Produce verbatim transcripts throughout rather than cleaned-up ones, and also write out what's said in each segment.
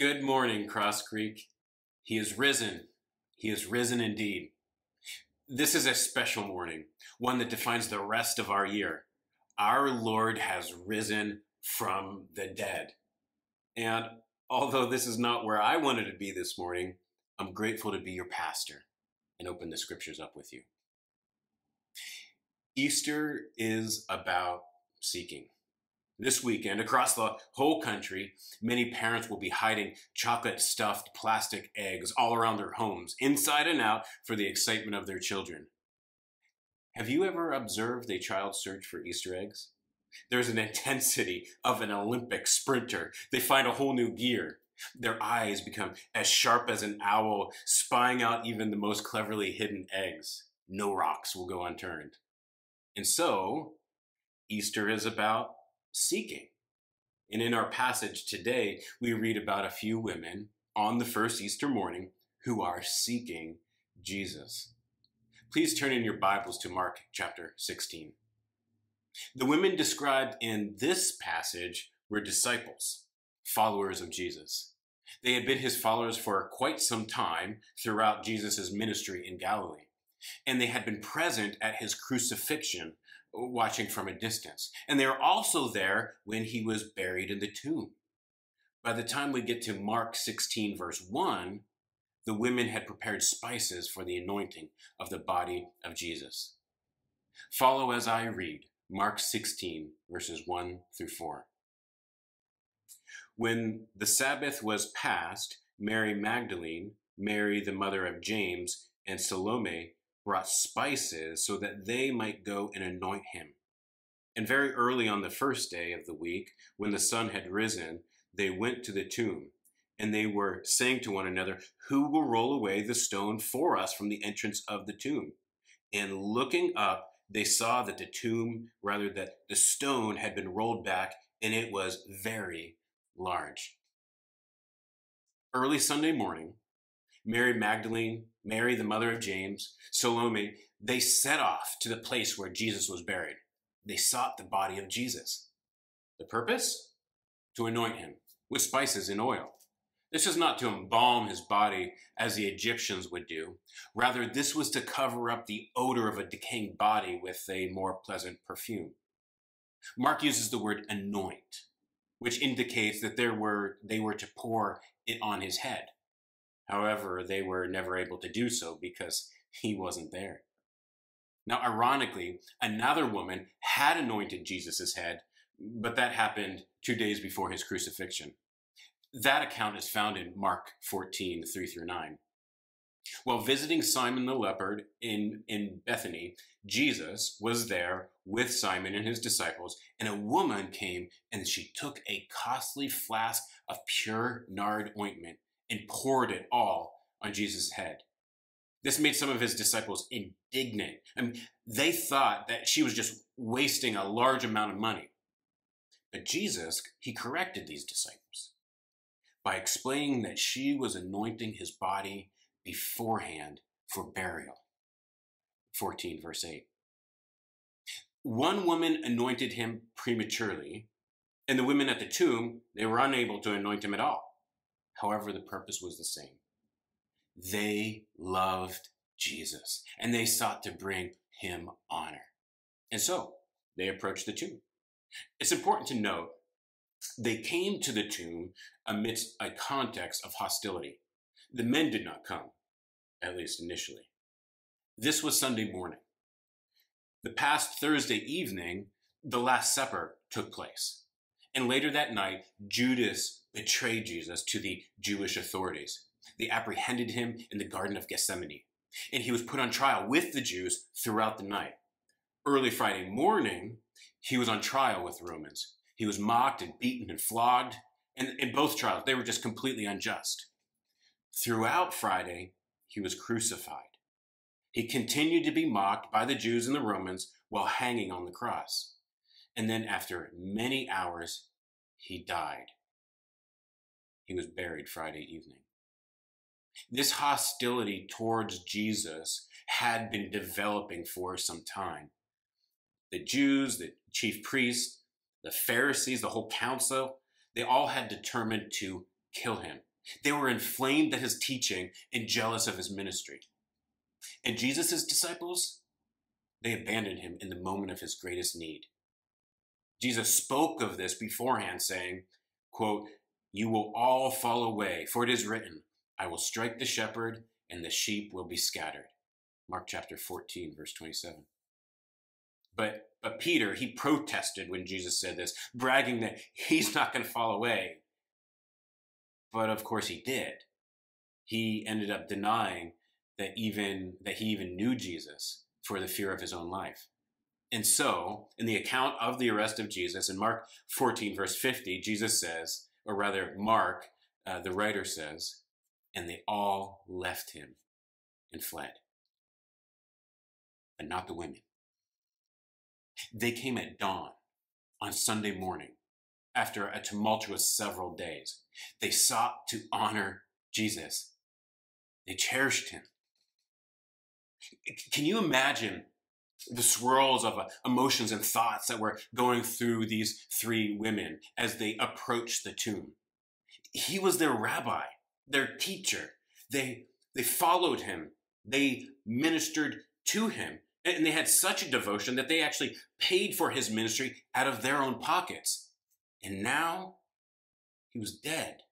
Good morning, Cross Creek. He is risen. He is risen indeed. This is a special morning, one that defines the rest of our year. Our Lord has risen from the dead. And although this is not where I wanted to be this morning, I'm grateful to be your pastor and open the scriptures up with you. Easter is about seeking. This weekend, across the whole country, many parents will be hiding chocolate-stuffed plastic eggs all around their homes, inside and out, for the excitement of their children. Have you ever observed a child's search for Easter eggs? There's an intensity of an Olympic sprinter. They find a whole new gear. Their eyes become as sharp as an owl, spying out even the most cleverly hidden eggs. No rocks will go unturned. And so, Easter is about seeking. And in our passage today, we read about a few women on the first Easter morning who are seeking Jesus. Please turn in your Bibles to Mark chapter sixteen. The women described in this passage were disciples, followers of Jesus. They had been his followers for quite some time throughout Jesus' ministry in Galilee, and they had been present at his crucifixion, watching from a distance. And they were also there when he was buried in the tomb. By the time we get to Mark sixteen, verse one, the women had prepared spices for the anointing of the body of Jesus. Follow as I read Mark sixteen, verses one through four. When the Sabbath was past, Mary Magdalene, Mary the mother of James, and Salome brought spices so that they might go and anoint him. And very early on the first day of the week, when the sun had risen, they went to the tomb, and they were saying to one another, "Who will roll away the stone for us from the entrance of the tomb?" And looking up, they saw that the tomb, rather that the stone had been rolled back, and it was very large. Early Sunday morning, Mary Magdalene, Mary the mother of James, Salome, they set off to the place where Jesus was buried. They sought the body of Jesus. The purpose? To anoint him with spices and oil. This is not to embalm his body as the Egyptians would do. Rather, this was to cover up the odor of a decaying body with a more pleasant perfume. Mark uses the word anoint, which indicates that there were, they were to pour it on his head. However, they were never able to do so because he wasn't there. Now, ironically, another woman had anointed Jesus' head, but that happened two days before his crucifixion. That account is found in Mark fourteen, three through nine. While visiting Simon the leper in, in Bethany, Jesus was there with Simon and his disciples, and a woman came and she took a costly flask of pure nard ointment and poured it all on Jesus' head. This made some of his disciples indignant. I mean, they thought that she was just wasting a large amount of money. But Jesus, he corrected these disciples by explaining that she was anointing his body beforehand for burial. fourteen, verse eight. One woman anointed him prematurely, and the women at the tomb, they were unable to anoint him at all. However, the purpose was the same. They loved Jesus, and they sought to bring him honor. And so, they approached the tomb. It's important to note, they came to the tomb amidst a context of hostility. The men did not come, at least initially. This was Sunday morning. The past Thursday evening, the Last Supper took place. And later that night, Judas betrayed Jesus to the Jewish authorities. They apprehended him in the Garden of Gethsemane, and he was put on trial with the Jews throughout the night. Early Friday morning, he was on trial with the Romans. He was mocked and beaten and flogged, and in both trials, they were just completely unjust. Throughout Friday, he was crucified. He continued to be mocked by the Jews and the Romans while hanging on the cross. And then after many hours, he died. He was buried Friday evening. This hostility towards Jesus had been developing for some time. The Jews, the chief priests, the Pharisees, the whole council, they all had determined to kill him They were inflamed at his teaching and jealous of his ministry. And Jesus' disciples, they abandoned him in the moment of his greatest need. Jesus spoke of this beforehand, saying, quote, "You will all fall away, for it is written, I will strike the shepherd, and the sheep will be scattered." Mark chapter fourteen, verse twenty-seven. But, but Peter, he protested when Jesus said this, bragging that he's not going to fall away. But of course he did. He ended up denying that even that he even knew Jesus for the fear of his own life. And so, in the account of the arrest of Jesus, in Mark fourteen, verse fifty, Jesus says, or rather Mark, uh, the writer says, "And they all left him and fled." But not the women. They came at dawn on Sunday morning after a tumultuous several days. They sought to honor Jesus. They cherished him. Can you imagine the swirls of uh, emotions and thoughts that were going through these three women as they approached the tomb? He was their rabbi, their teacher. They, they followed him. They ministered to him. And they had such a devotion that they actually paid for his ministry out of their own pockets. And now he was dead.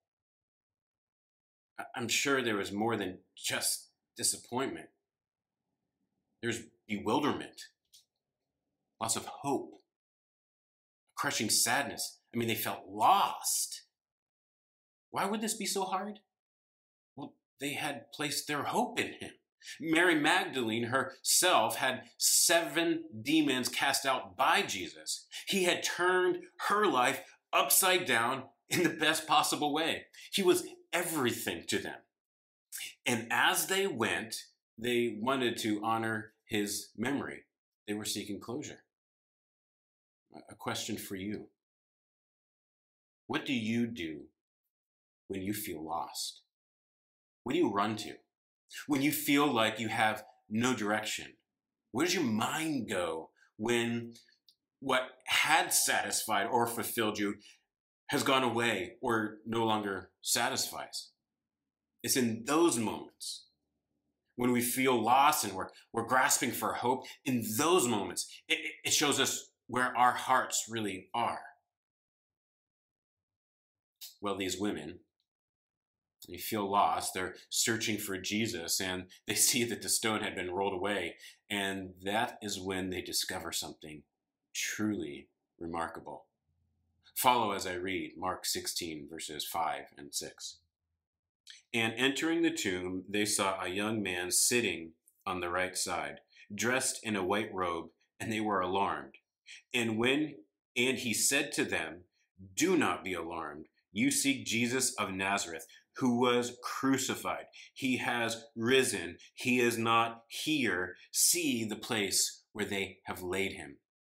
I'm sure there was more than just disappointment. There's bewilderment, loss of hope, crushing sadness. I mean, they felt lost. Why would this be so hard? Well, they had placed their hope in him. Mary Magdalene herself had seven demons cast out by Jesus. He had turned her life upside down in the best possible way. He was everything to them. And as they went, they wanted to honor his memory. They were seeking closure. A question for you. What do you do when you feel lost? What do you run to? When you feel like you have no direction? Where does your mind go when what had satisfied or fulfilled you has gone away or no longer satisfies? It's in those moments when we feel lost and we're, we're grasping for hope. In those moments, it, it shows us where our hearts really are. Well, these women, they feel lost. They're searching for Jesus, and they see that the stone had been rolled away. And that is when they discover something truly remarkable. Follow as I read Mark sixteen, verses five and six. "And entering the tomb, they saw a young man sitting on the right side, dressed in a white robe, and they were alarmed. And when and he said to them, 'Do not be alarmed. You seek Jesus of Nazareth, who was crucified. He has risen. He is not here. See the place where they have laid him.'"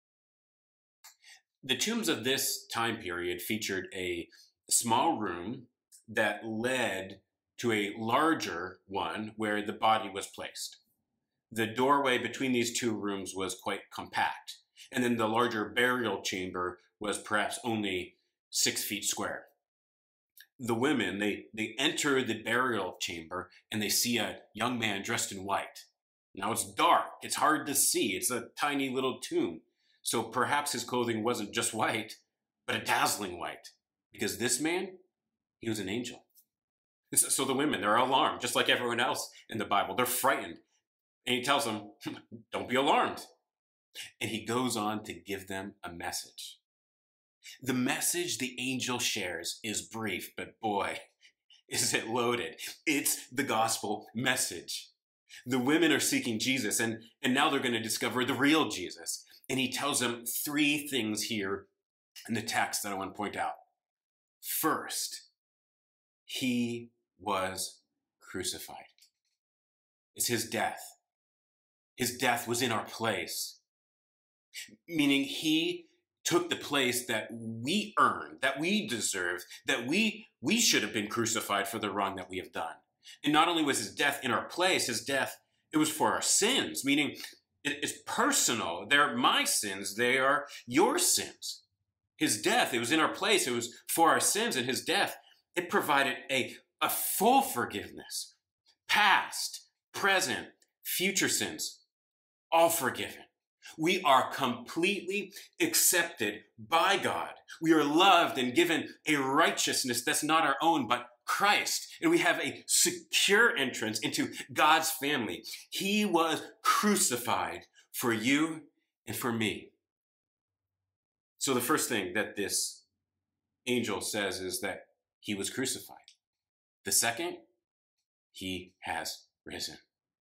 The tombs of this time period featured a small room that led to a larger one where the body was placed. The doorway between these two rooms was quite compact, and then the larger burial chamber was perhaps only six feet square. The women, they, they enter the burial chamber and they see a young man dressed in white. Now it's dark, it's hard to see, it's a tiny little tomb. So perhaps his clothing wasn't just white, but a dazzling white, because this man, he was an angel. So the women, they're alarmed, just like everyone else in the Bible. They're frightened. And he tells them, don't be alarmed. And he goes on to give them a message. The message the angel shares is brief, but boy, is it loaded. It's the gospel message. The women are seeking Jesus, and, and now they're going to discover the real Jesus. And he tells them three things here in the text that I want to point out. First, he was crucified. It's his death. His death was in our place, meaning he took the place that we earned, that we deserved, that we, we should have been crucified for the wrong that we have done. And not only was his death in our place, his death, it was for our sins, meaning it's personal. They're my sins. They are your sins. His death, it was in our place. It was for our sins, and his death, it provided a, a full forgiveness, past, present, future sins, all forgiven. We are completely accepted by God. We are loved and given a righteousness that's not our own, but Christ. And we have a secure entrance into God's family. He was crucified for you and for me. So the first thing that this angel says is that he was crucified. The second, he has risen.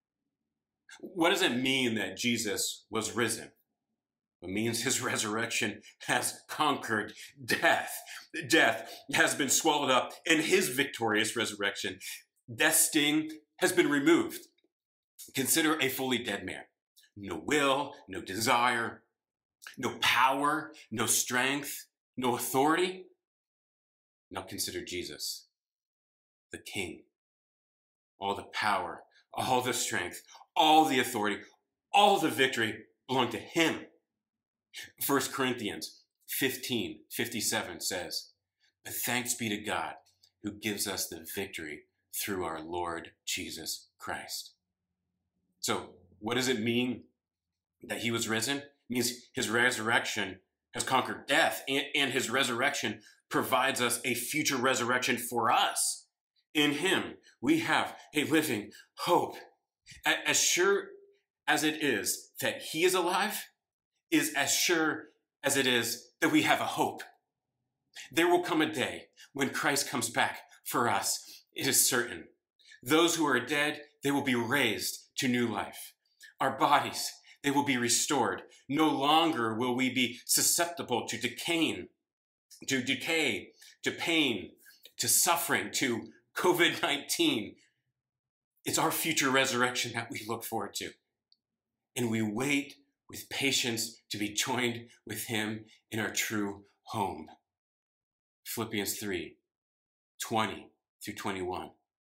What does it mean that Jesus was risen? It means his resurrection has conquered death. Death has been swallowed up in his victorious resurrection. Death's sting has been removed. Consider a fully dead man. No will, no desire, no power, no strength, no authority. Now consider Jesus, the King. All the power, all the strength, all the authority, all the victory belong to him. First Corinthians fifteen fifty-seven says, "But thanks be to God who gives us the victory through our Lord Jesus Christ." So what does it mean that he was risen? It means his resurrection has conquered death, and, and his resurrection provides us a future resurrection for us. In him, we have a living hope. As sure as it is that he is alive, is as sure as it is that we have a hope. There will come a day when Christ comes back for us. It is certain. Those who are dead, they will be raised to new life. Our bodies, they will be restored. No longer will we be susceptible to decaying, to decay, to pain, to suffering, to covid nineteen. It's our future resurrection that we look forward to. And we wait with patience to be joined with him in our true home. Philippians three, twenty through twenty-one.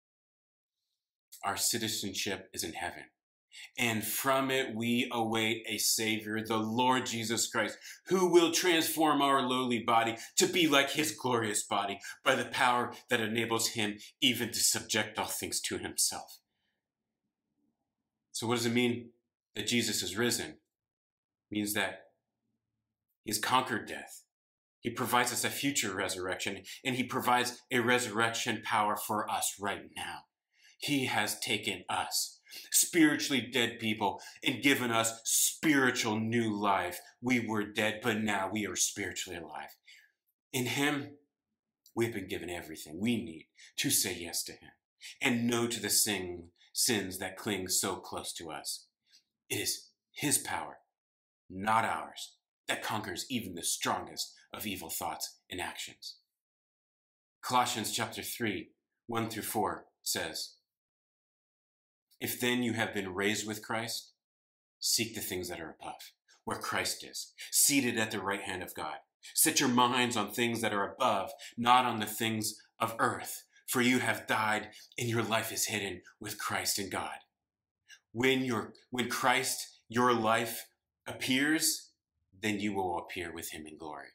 Our citizenship is in heaven, and from it we await a Savior, the Lord Jesus Christ, who will transform our lowly body to be like his glorious body by the power that enables him even to subject all things to himself. So what does it mean that Jesus is risen? It means that he's conquered death. He provides us a future resurrection, and he provides a resurrection power for us right now. He has taken us, spiritually dead people, and given us spiritual new life. We were dead, but now we are spiritually alive. In him, we've been given everything we need to say yes to him and no to the sin, sins that cling so close to us. It is his power, not ours, that conquers even the strongest of evil thoughts and actions. Colossians chapter three, one through four says, "If then you have been raised with Christ, seek the things that are above, where Christ is, seated at the right hand of God. Set your minds on things that are above, not on the things of earth, for you have died and your life is hidden with Christ in God. When your when Christ, your life, appears, then you will appear with him in glory."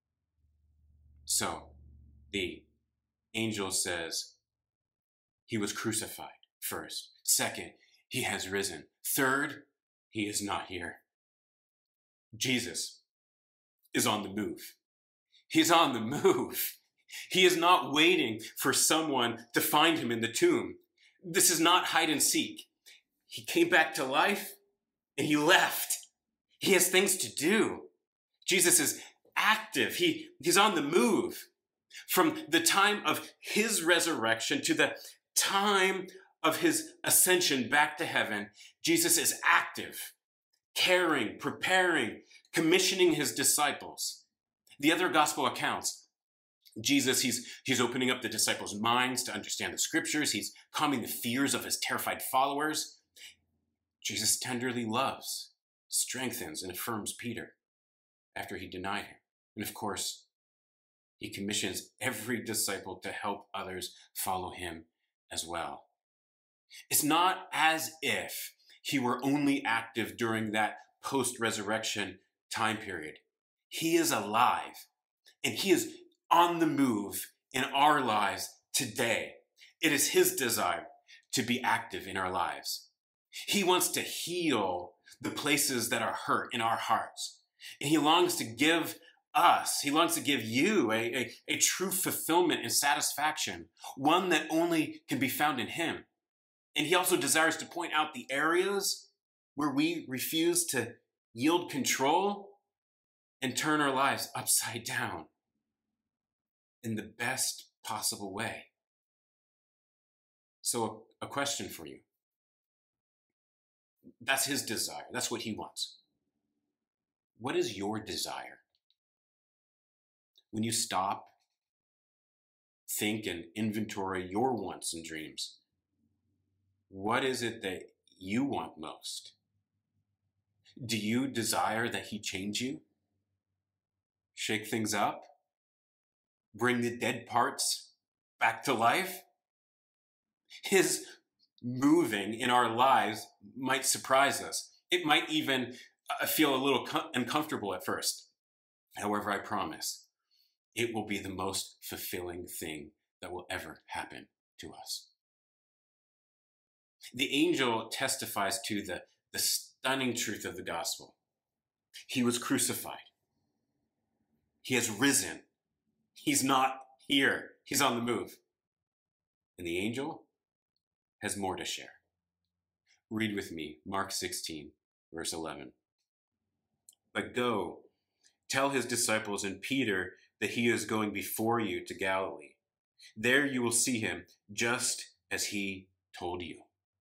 So the angel says he was crucified first. Second, he has risen. Third, he is not here. Jesus is on the move. He's on the move. He is not waiting for someone to find him in the tomb. This is not hide and seek. He came back to life and he left. He has things to do. Jesus is active. He, he's on the move. From the time of his resurrection to the time of his ascension back to heaven, Jesus is active, caring, preparing, commissioning his disciples. The other gospel accounts, Jesus, he's, he's opening up the disciples' minds to understand the scriptures. He's calming the fears of his terrified followers. Jesus tenderly loves, strengthens, and affirms Peter after he denied him. And of course, he commissions every disciple to help others follow him as well. It's not as if he were only active during that post-resurrection time period. He is alive, and he is on the move in our lives today. It is his desire to be active in our lives. He wants to heal the places that are hurt in our hearts. And he longs to give us, he longs to give you a, a, a true fulfillment and satisfaction, one that only can be found in him. And he also desires to point out the areas where we refuse to yield control and turn our lives upside down in the best possible way. So a, a question for you. That's his desire. That's what he wants. What is your desire? When you stop, think, and inventory your wants and dreams, what is it that you want most? Do you desire that he change you? Shake things up? Bring the dead parts back to life? His moving in our lives might surprise us. It might even uh, feel a little com- uncomfortable at first. However, I promise it will be the most fulfilling thing that will ever happen to us. The angel testifies to the, the stunning truth of the gospel. He was crucified. He has risen. He's not here. He's on the move. And the angel has more to share. Read with me, Mark sixteen, verse eleven. But go, tell his disciples and Peter that he is going before you to Galilee. There you will see him, just as he told you.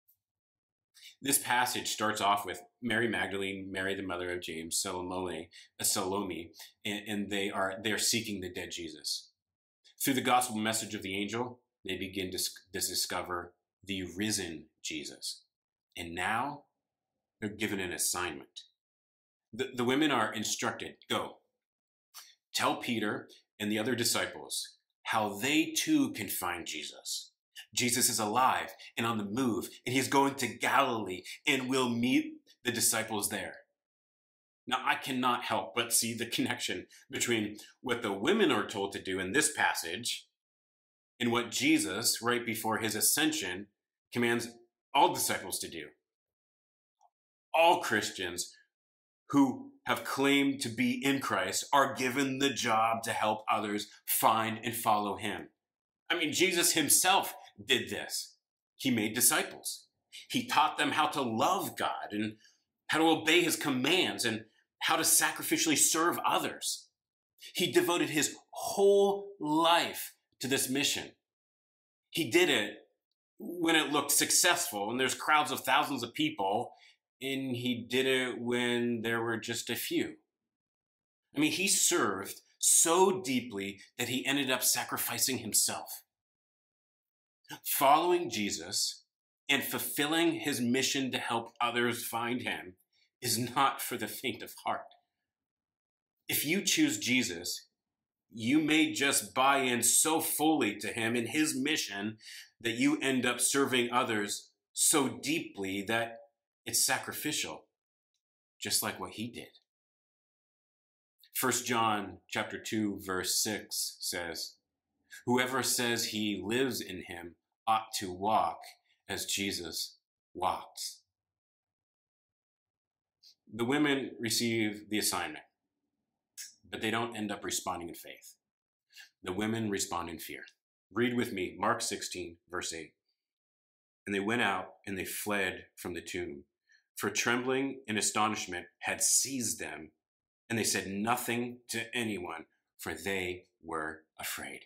This passage starts off with Mary Magdalene, Mary the mother of James, Salome, Salome, and, and they are they are seeking the dead Jesus. Through the gospel message of the angel, they begin to, to discover the risen Jesus. And now they're given an assignment. The, the women are instructed, go, tell Peter and the other disciples how they too can find Jesus. Jesus is alive and on the move, and he's going to Galilee and will meet the disciples there. Now, I cannot help but see the connection between what the women are told to do in this passage and what Jesus, right before his ascension, commands all disciples to do. All Christians who have claimed to be in Christ are given the job to help others find and follow him. I mean, Jesus himself did this. He made disciples. He taught them how to love God and how to obey his commands and how to sacrificially serve others. He devoted his whole life to this mission. He did it when it looked successful and there's crowds of thousands of people, and he did it when there were just a few. I mean, he served so deeply that he ended up sacrificing himself. Following Jesus and fulfilling his mission to help others find him is not for the faint of heart. If you choose Jesus, you may just buy in so fully to him and his mission that you end up serving others so deeply that it's sacrificial, just like what he did. First John chapter two, verse six says, whoever says he lives in him ought to walk as Jesus walked. The women receive the assignment, but they don't end up responding in faith. The women respond in fear. Read with me, Mark sixteen, verse eight. And they went out and they fled from the tomb, for trembling and astonishment had seized them, and they said nothing to anyone, for they were afraid.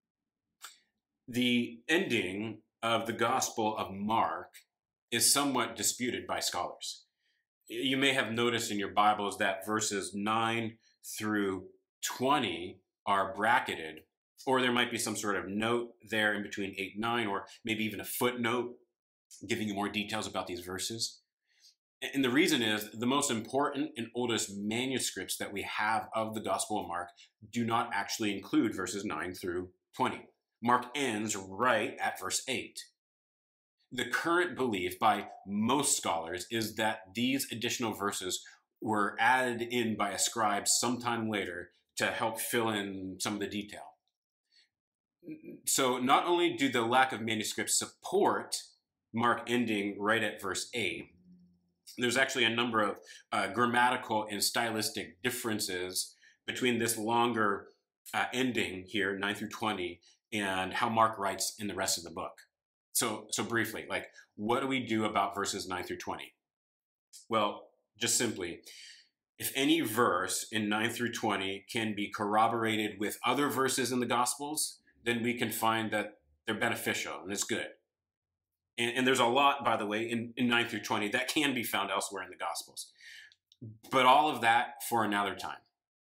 The ending of the Gospel of Mark is somewhat disputed by scholars. You may have noticed in your Bibles that verses nine through twenty are bracketed, or there might be some sort of note there in between eight and nine, or maybe even a footnote giving you more details about these verses. And the reason is the most important and oldest manuscripts that we have of the Gospel of Mark do not actually include verses nine through twenty. Mark ends right at verse eight. The current belief by most scholars is that these additional verses were added in by a scribe sometime later to help fill in some of the detail. So not only do the lack of manuscripts support Mark ending right at verse eight, there's actually a number of uh, grammatical and stylistic differences between this longer uh, ending here, nine through twenty, and how Mark writes in the rest of the book. So, so briefly, like, what do we do about verses nine through twenty? Well, just simply, if any verse in nine through twenty can be corroborated with other verses in the Gospels, then we can find that they're beneficial and it's good. And, and there's a lot, by the way, in, in nine through twenty that can be found elsewhere in the Gospels. But all of that for another time.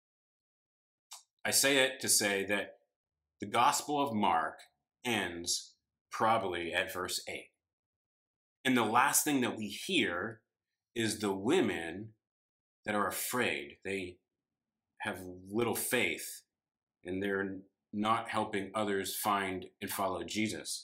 I say it to say that the Gospel of Mark ends probably at verse eight. And the last thing that we hear is the women that are afraid. They have little faith, and they're not helping others find and follow Jesus.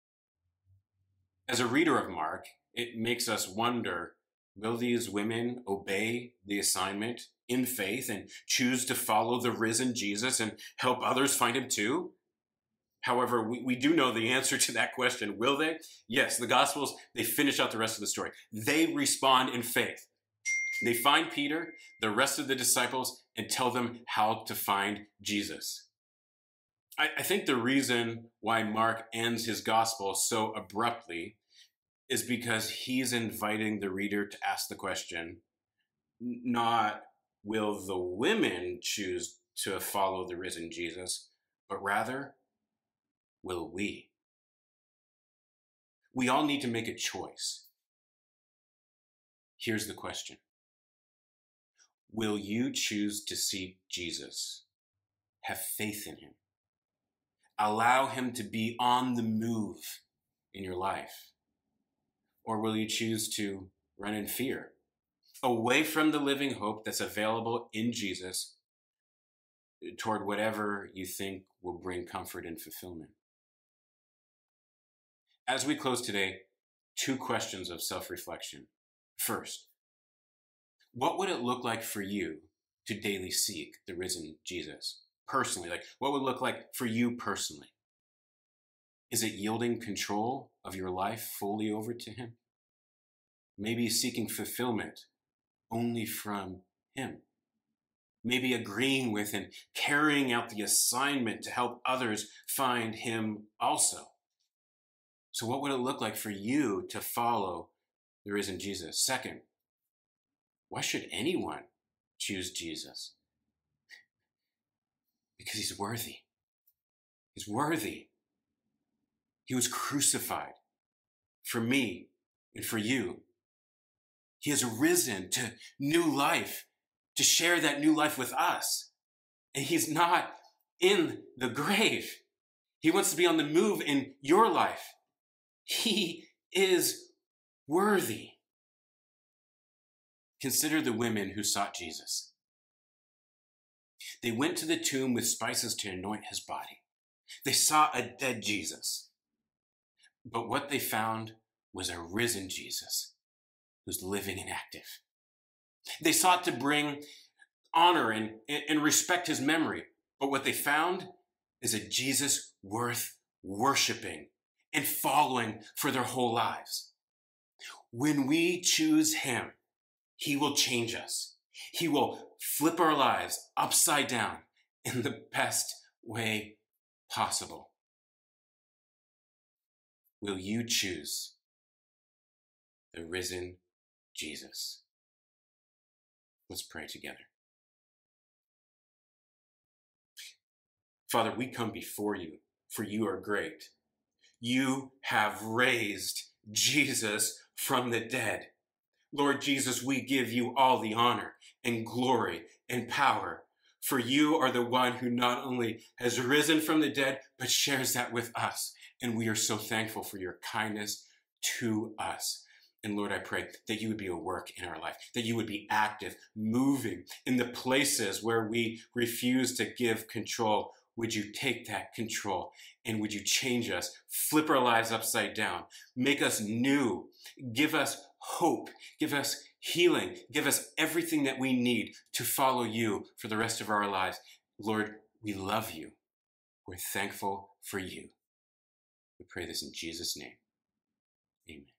As a reader of Mark, it makes us wonder, will these women obey the assignment in faith and choose to follow the risen Jesus and help others find him too? However, we, we do know the answer to that question. Will they? Yes, the Gospels, they finish out the rest of the story. They respond in faith. They find Peter, the rest of the disciples, and tell them how to find Jesus. I, I think the reason why Mark ends his Gospel so abruptly is because he's inviting the reader to ask the question, not will the women choose to follow the risen Jesus, but rather, will we? We all need to make a choice. Here's the question. Will you choose to seek Jesus? Have faith in him? Allow him to be on the move in your life? Or will you choose to run in fear, away from the living hope that's available in Jesus, toward whatever you think will bring comfort and fulfillment? As we close today, two questions of self-reflection. First, what would it look like for you to daily seek the risen Jesus personally? Like, what would it look like for you personally? Is it yielding control of your life fully over to him? Maybe seeking fulfillment only from him? Maybe agreeing with and carrying out the assignment to help others find him also? So what would it look like for you to follow the risen Jesus? Second, why should anyone choose Jesus? Because he's worthy. He's worthy. He was crucified for me and for you. He has risen to new life, to share that new life with us. And he's not in the grave. He wants to be on the move in your life. He is worthy. Consider the women who sought Jesus. They went to the tomb with spices to anoint his body. They saw a dead Jesus. But what they found was a risen Jesus who's living and active. They sought to bring honor and, and respect his memory. But what they found is a Jesus worth worshiping and following for their whole lives. When we choose him, he will change us. He will flip our lives upside down in the best way possible. Will you choose the risen Jesus? Let's pray together. Father, we come before you, for you are great. You have raised Jesus from the dead. Lord Jesus, we give you all the honor and glory and power, for you are the one who not only has risen from the dead, but shares that with us. And we are so thankful for your kindness to us. And Lord, I pray that you would be at work in our life, that you would be active, moving in the places where we refuse to give control. Would you take that control and would you change us, flip our lives upside down, make us new, give us hope, give us healing, give us everything that we need to follow you for the rest of our lives. Lord, we love you. We're thankful for you. We pray this in Jesus' name. Amen.